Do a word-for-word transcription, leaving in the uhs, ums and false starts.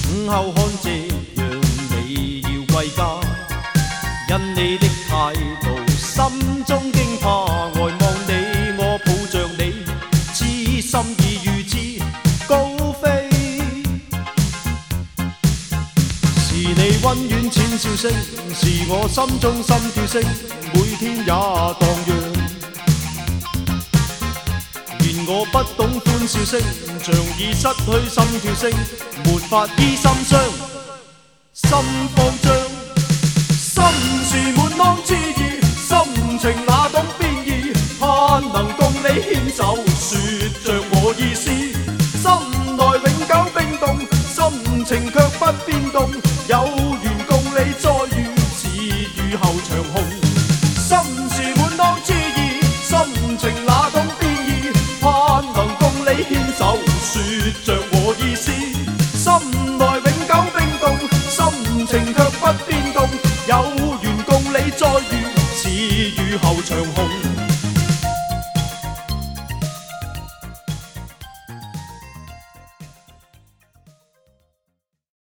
午後看這樣你要歸家，因你的態度心中驚怕，呆望你我抱着你，痴心已與之高飛。是你溫婉淺笑聲，是我心中心跳聲，每天也蕩漾。願我不懂歡笑聲，像已失去心跳聲，沒法醫心傷，心慌張。心事滿腔痴意，心情哪懂變異，盼能共你牽手，說着我意思。心內永久冰凍，心情卻不變動，有緣共你再遇，似雨後長虹。心事滿腔痴意，心情哪懂變異，盼能共你牽手，說着我意思。心內永久冰凍，心情卻不變動，有緣共你再遇，似雨後長虹。